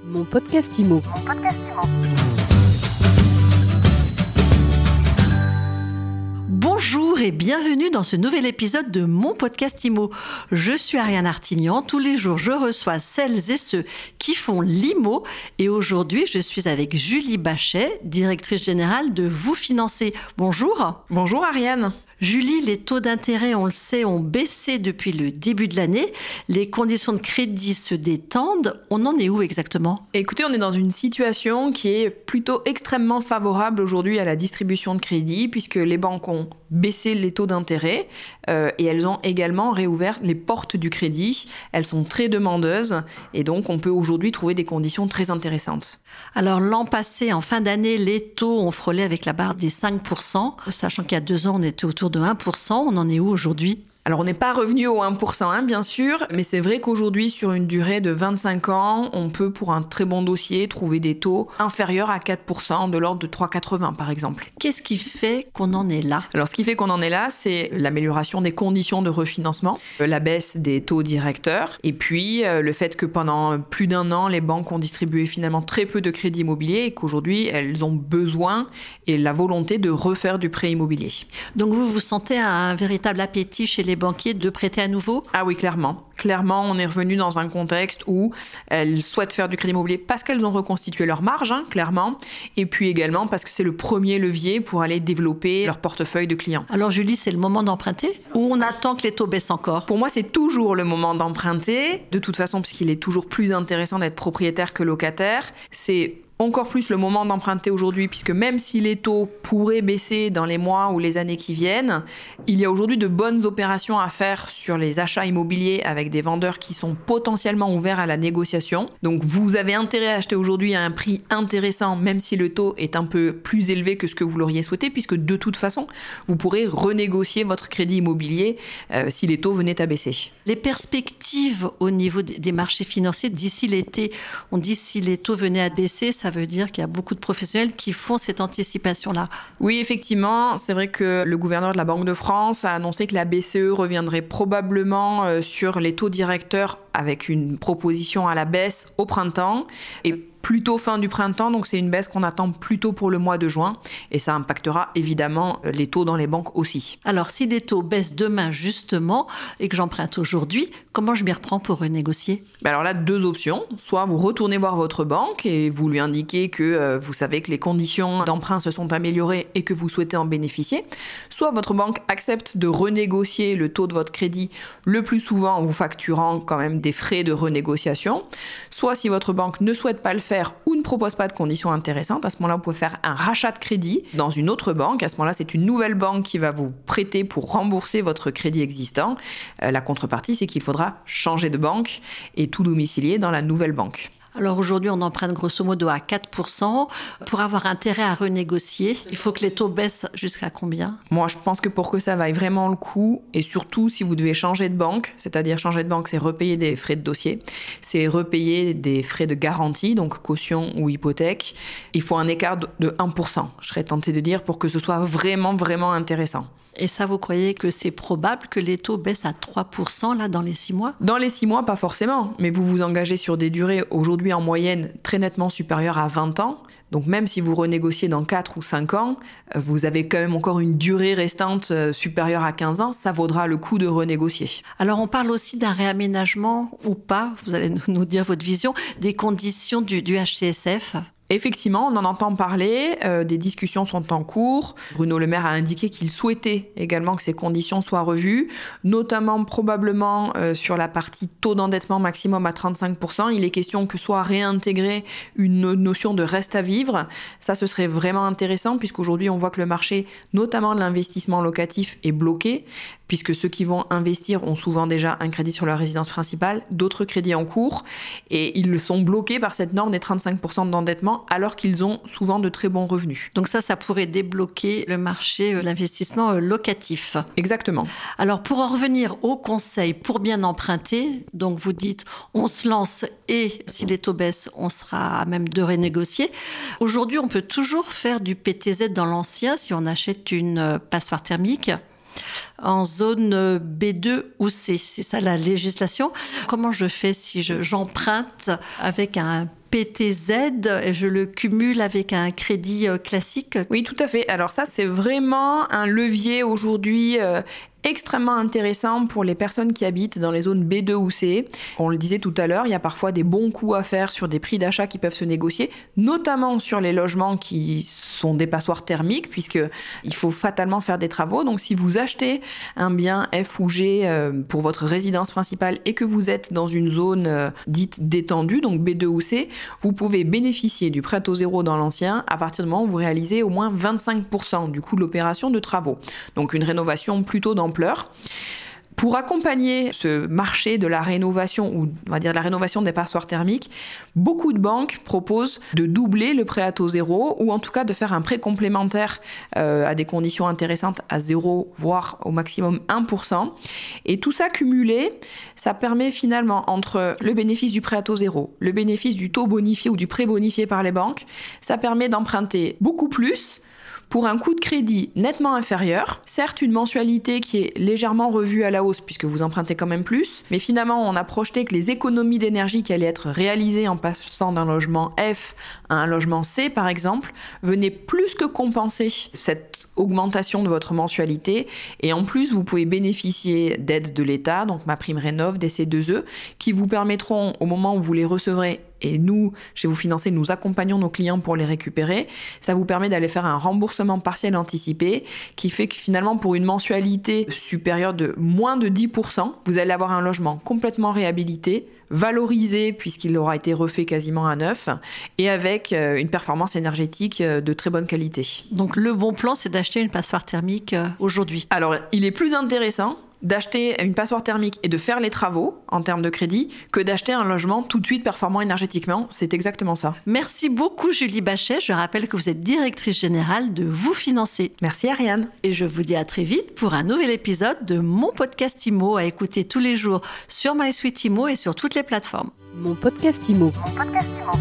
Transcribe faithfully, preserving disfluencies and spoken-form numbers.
Mon podcast Imo. Mon podcast Imo. Bonjour et bienvenue dans ce nouvel épisode de mon podcast Imo. Je suis Ariane Artignan. Tous les jours, je reçois celles et ceux qui font l'Imo. Et aujourd'hui, je suis avec Julie Bachet, directrice générale de Vous Financer. Bonjour. Bonjour Ariane. Julie, les taux d'intérêt, on le sait, ont baissé depuis le début de l'année. Les conditions de crédit se détendent. On en est où exactement ? Écoutez, on est dans une situation qui est plutôt extrêmement favorable aujourd'hui à la distribution de crédit puisque les banques ont baissé les taux d'intérêt euh, et elles ont également réouvert les portes du crédit. Elles sont très demandeuses et donc on peut aujourd'hui trouver des conditions très intéressantes. Alors l'an passé, en fin d'année, les taux ont frôlé avec la barre des cinq pour cent, sachant qu'il y a deux ans, on était autour de un pour cent. On en est où aujourd'hui ? Alors on n'est pas revenu au un pour cent, hein, bien sûr, mais c'est vrai qu'aujourd'hui, sur une durée de vingt-cinq ans, on peut, pour un très bon dossier, trouver des taux inférieurs à quatre pour cent, de l'ordre de trois virgule quatre-vingts par exemple. Qu'est-ce qui fait qu'on en est là ? Alors ce qui fait qu'on en est là, c'est l'amélioration des conditions de refinancement, la baisse des taux directeurs, et puis euh, le fait que pendant plus d'un an, les banques ont distribué finalement très peu de crédits immobiliers et qu'aujourd'hui, elles ont besoin et la volonté de refaire du prêt immobilier. Donc vous vous sentez un véritable appétit chez les les banquiers de prêter à nouveau ? Ah oui, clairement. Clairement, on est revenu dans un contexte où elles souhaitent faire du crédit immobilier parce qu'elles ont reconstitué leur marge, hein, clairement, et puis également parce que c'est le premier levier pour aller développer leur portefeuille de clients. Alors Julie, c'est le moment d'emprunter ou on attend que les taux baissent encore ? Pour moi, c'est toujours le moment d'emprunter, de toute façon, parce qu'il est toujours plus intéressant d'être propriétaire que locataire. C'est encore plus le moment d'emprunter aujourd'hui, puisque même si les taux pourraient baisser dans les mois ou les années qui viennent, il y a aujourd'hui de bonnes opérations à faire sur les achats immobiliers avec des vendeurs qui sont potentiellement ouverts à la négociation. Donc vous avez intérêt à acheter aujourd'hui à un prix intéressant, même si le taux est un peu plus élevé que ce que vous l'auriez souhaité, puisque de toute façon, vous pourrez renégocier votre crédit immobilier euh, si les taux venaient à baisser. Les perspectives au niveau des marchés financiers d'ici l'été, on dit si les taux venaient à baisser, ça veut dire qu'il y a beaucoup de professionnels qui font cette anticipation-là. Oui, effectivement, c'est vrai que le gouverneur de la Banque de France a annoncé que la B C E reviendrait probablement sur les taux directeurs avec une proposition à la baisse au printemps et plutôt fin du printemps, donc c'est une baisse qu'on attend plutôt pour le mois de juin et ça impactera évidemment les taux dans les banques aussi. Alors si les taux baissent demain justement et que j'emprunte aujourd'hui, comment je m'y reprends pour renégocier ? Ben alors là, deux options. Soit vous retournez voir votre banque et vous lui indiquez que euh, vous savez que les conditions d'emprunt se sont améliorées et que vous souhaitez en bénéficier. Soit votre banque accepte de renégocier le taux de votre crédit le plus souvent en vous facturant quand même des frais de renégociation. Soit si votre banque ne souhaite pas le faire ou ne propose pas de conditions intéressantes, à ce moment-là, vous pouvez faire un rachat de crédit dans une autre banque. À ce moment-là, c'est une nouvelle banque qui va vous prêter pour rembourser votre crédit existant. Euh, la contrepartie, c'est qu'il faudra changer de banque et tout domicilier dans la nouvelle banque. Alors aujourd'hui, on emprunte grosso modo à quatre pour cent. Pour avoir intérêt à renégocier, il faut que les taux baissent jusqu'à combien ? Moi, je pense que pour que ça vaille vraiment le coup, et surtout si vous devez changer de banque, c'est-à-dire changer de banque, c'est repayer des frais de dossier, c'est repayer des frais de garantie, donc caution ou hypothèque, il faut un écart de un pour cent, je serais tentée de dire, pour que ce soit vraiment, vraiment intéressant. Et ça, vous croyez que c'est probable que les taux baissent à trois pour cent là, dans les six mois ? Dans les six mois, pas forcément. Mais vous vous engagez sur des durées aujourd'hui en moyenne très nettement supérieures à vingt ans. Donc même si vous renégociez dans quatre ou cinq ans, vous avez quand même encore une durée restante supérieure à quinze ans. Ça vaudra le coup de renégocier. Alors on parle aussi d'un réaménagement ou pas, vous allez nous dire votre vision, des conditions du, du H C S F. Effectivement, on en entend parler, euh, des discussions sont en cours. Bruno Le Maire a indiqué qu'il souhaitait également que ces conditions soient revues, notamment probablement euh, sur la partie taux d'endettement maximum à trente-cinq pour cent. Il est question que soit réintégrée une notion de reste à vivre. Ça, ce serait vraiment intéressant puisqu'aujourd'hui, on voit que le marché, notamment de l'investissement locatif, est bloqué puisque ceux qui vont investir ont souvent déjà un crédit sur leur résidence principale, d'autres crédits en cours, et ils sont bloqués par cette norme des trente-cinq pour cent d'endettement alors qu'ils ont souvent de très bons revenus. Donc ça, ça pourrait débloquer le marché de l'investissement locatif. Exactement. Alors pour en revenir au conseil pour bien emprunter, donc vous dites on se lance et si les taux baissent, on sera à même de renégocier. Aujourd'hui, on peut toujours faire du P T Z dans l'ancien si on achète une passoire thermique en zone B deux ou C. C'est ça la législation. Comment je fais si je, j'emprunte avec un P T Z, je le cumule avec un crédit classique. Oui, tout à fait. Alors ça, c'est vraiment un levier aujourd'hui euh, extrêmement intéressant pour les personnes qui habitent dans les zones B deux ou C. On le disait tout à l'heure, il y a parfois des bons coups à faire sur des prix d'achat qui peuvent se négocier, notamment sur les logements qui sont des passoires thermiques, puisqu'il faut fatalement faire des travaux. Donc si vous achetez un bien F ou G euh, pour votre résidence principale et que vous êtes dans une zone euh, dite détendue, donc B deux ou C, vous pouvez bénéficier du prêt à taux zéro dans l'ancien à partir du moment où vous réalisez au moins vingt-cinq pour cent du coût de l'opération de travaux. Donc une rénovation plutôt dans Pour accompagner ce marché de la rénovation, ou on va dire la rénovation des passoires thermiques, beaucoup de banques proposent de doubler le prêt à taux zéro, ou en tout cas de faire un prêt complémentaire euh, à des conditions intéressantes à zéro, voire au maximum un pour cent. Et tout ça cumulé, ça permet finalement, entre le bénéfice du prêt à taux zéro, le bénéfice du taux bonifié ou du prêt bonifié par les banques, ça permet d'emprunter beaucoup plus, pour un coût de crédit nettement inférieur, certes une mensualité qui est légèrement revue à la hausse puisque vous empruntez quand même plus, mais finalement on a projeté que les économies d'énergie qui allaient être réalisées en passant d'un logement F à un logement C par exemple, venaient plus que compenser cette augmentation de votre mensualité, et en plus vous pouvez bénéficier d'aides de l'État, donc ma prime rénov, des C deux E, qui vous permettront au moment où vous les recevrez, et nous, chez Vous Financer, nous accompagnons nos clients pour les récupérer. Ça vous permet d'aller faire un remboursement partiel anticipé qui fait que finalement, pour une mensualité supérieure de moins de dix pour cent, vous allez avoir un logement complètement réhabilité, valorisé puisqu'il aura été refait quasiment à neuf, et avec une performance énergétique de très bonne qualité. Donc le bon plan, c'est d'acheter une passoire thermique aujourd'hui. Alors, il est plus intéressant d'acheter une passoire thermique et de faire les travaux en termes de crédit que d'acheter un logement tout de suite performant énergétiquement. C'est exactement ça. Merci beaucoup Julie Bachet. Je rappelle que vous êtes directrice générale de Vous Financer. Merci Ariane. Et je vous dis à très vite pour un nouvel épisode de mon podcast Imo à écouter tous les jours sur MySuite Imo et sur toutes les plateformes. Mon podcast Imo. Mon podcast Imo.